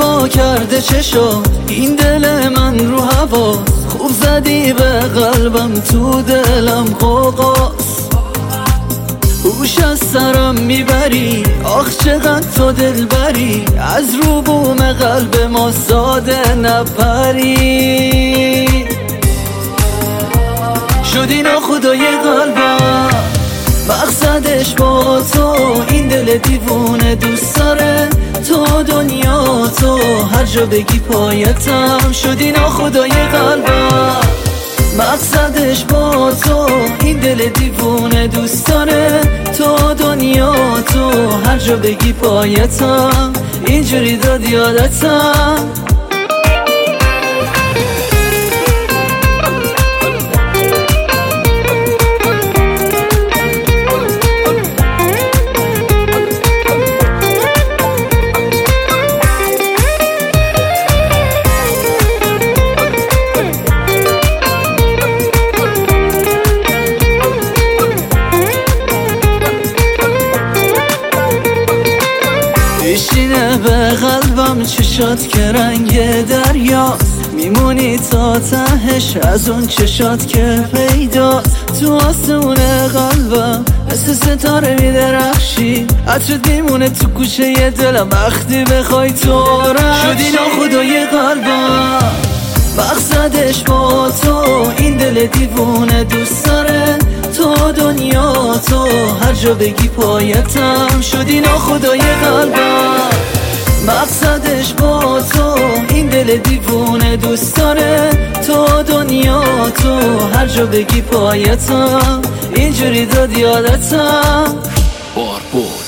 پا کرده چشا این دل من رو هوا، خوب زدی به قلبم تو دلم قوقاست، هوش از سرم میبری آخ چقدر تو دل بری، از رو بوم قلب ما ساده نپری، شدی ناخدای قلبم مقصدش با تو، این دل دیوونه دوست داره تو دنیا تو، هر جا بگی پایتم، شدی ناخدای قلبم مقصدش با تو، این دل دیوونه دوست داره تو دنیا تو، هر جا بگی پایتم، اینجوری داد یادتم. بشینه به قلبم چشات که رنگ دریاست، میمونی تا تهش از اون چشات که پیداست، تو آسمون قلبم مثل ستاره میدرخشی، عطرت میمونه تو گوشه دلم وقتی بخوای تو رخشی، شدی ناخدای قلبم مقصدش با تو، این دل دیوونه دوست داره تو دنیا تو، هر جا بگی پایتم، شدی ناخدای قلبم مقصدش با تو، این دل دیوونه دوست داره تو دنیا تو، هر جا بگی پایتم، اینجوری داد یادتم.